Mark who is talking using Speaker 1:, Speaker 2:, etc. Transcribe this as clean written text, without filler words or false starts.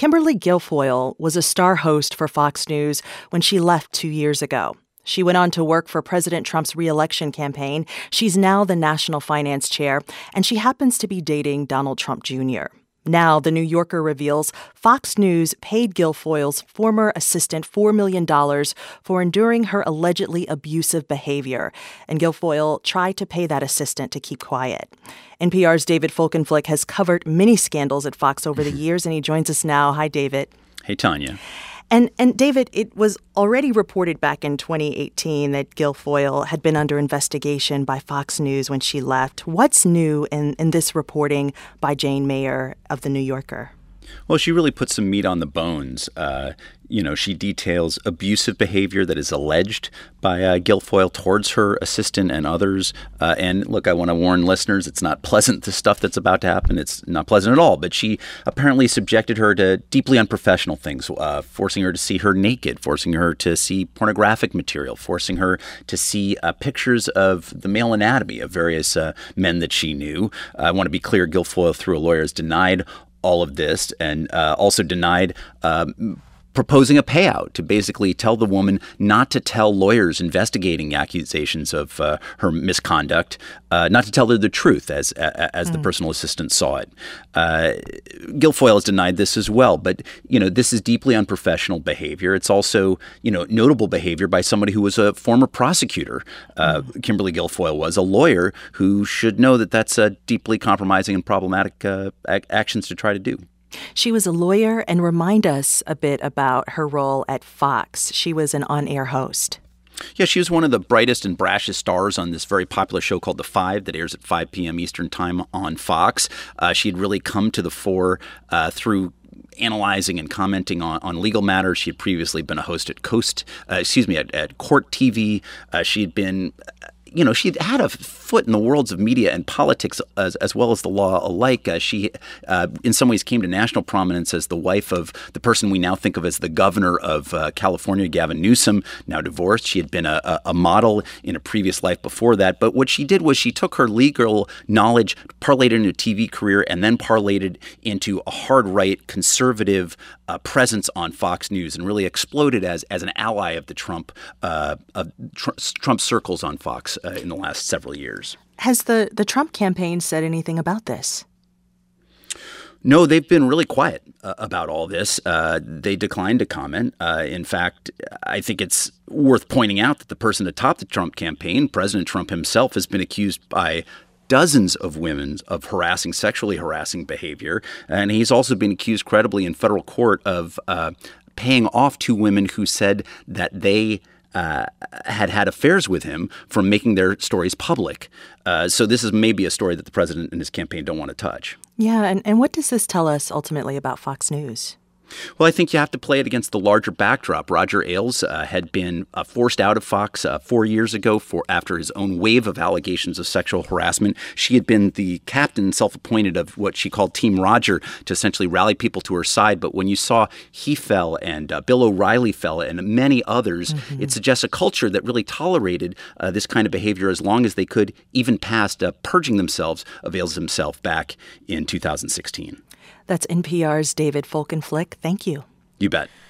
Speaker 1: Kimberly Guilfoyle was a star host for Fox News when she left 2 years ago. She went on to work for President Trump's re-election campaign. She's now the national finance chair, and she happens to be dating Donald Trump Jr. Now, The New Yorker reveals Fox News paid Guilfoyle's former assistant $4 million for enduring her allegedly abusive behavior, and Guilfoyle tried to pay that assistant to keep quiet. NPR's David Folkenflik has covered many scandals at Fox over the years, and he joins us now. Hi, David.
Speaker 2: Hey, Tanya.
Speaker 1: And David, it was already reported back in 2018 that Guilfoyle had been under investigation by Fox News when she left. What's new in this reporting by Jane Mayer of The New Yorker?
Speaker 2: Well, she really puts some meat on the bones. She details abusive behavior that is alleged by Guilfoyle towards her assistant and others. And look, I want to warn listeners, it's not pleasant, the stuff that's about to happen. It's not pleasant at all. But she apparently subjected her to deeply unprofessional things, forcing her to see her naked, forcing her to see pornographic material, forcing her to see pictures of the male anatomy of various men that she knew. I want to be clear, Guilfoyle, through a lawyer, has denied all of this and also denied proposing a payout to basically tell the woman not to tell lawyers investigating accusations of her misconduct, not to tell her the truth as the personal assistant saw it. Guilfoyle has denied this as well, but this is deeply unprofessional behavior. It's also notable behavior by somebody who was a former prosecutor. Kimberly Guilfoyle was a lawyer who should know that that's deeply compromising and problematic actions to try to do.
Speaker 1: She was a lawyer, and remind us a bit about her role at Fox. She was an on-air host.
Speaker 2: Yeah, she was one of the brightest and brashest stars on this very popular show called The Five that airs at 5 p.m. Eastern Time on Fox. She had really come to the fore through analyzing and commenting on legal matters. She had previously been a host at Court TV. She had been she had a foot in the worlds of media and politics as well as the law alike. She, in some ways, came to national prominence as the wife of the person we now think of as the governor of California, Gavin Newsom, now divorced. She had been a model in a previous life before that. But what she did was she took her legal knowledge, parlayed it into a TV career, and then parlayed it into a hard-right conservative presence on Fox News and really exploded as an ally of the Trump circles on Fox in the last several years.
Speaker 1: Has the Trump campaign said anything about this?
Speaker 2: No, they've been really quiet about all this. They declined to comment. In fact, I think it's worth pointing out that the person atop the Trump campaign, President Trump himself, has been accused by dozens of women of sexually harassing behavior. And he's also been accused credibly in federal court of paying off two women who said that they had affairs with him from making their stories public. So this is maybe a story that the president and his campaign don't want to touch.
Speaker 1: Yeah, and what does this tell us ultimately about Fox News?
Speaker 2: Well, I think you have to play it against the larger backdrop. Roger Ailes had been forced out of Fox 4 years ago after his own wave of allegations of sexual harassment. She had been the captain, self-appointed, of what she called Team Roger to essentially rally people to her side. But when you saw he fell and Bill O'Reilly fell and many others, it suggests a culture that really tolerated this kind of behavior as long as they could, even past purging themselves of Ailes himself back in 2016.
Speaker 1: That's NPR's David Folkenflik. Thank you.
Speaker 2: You bet.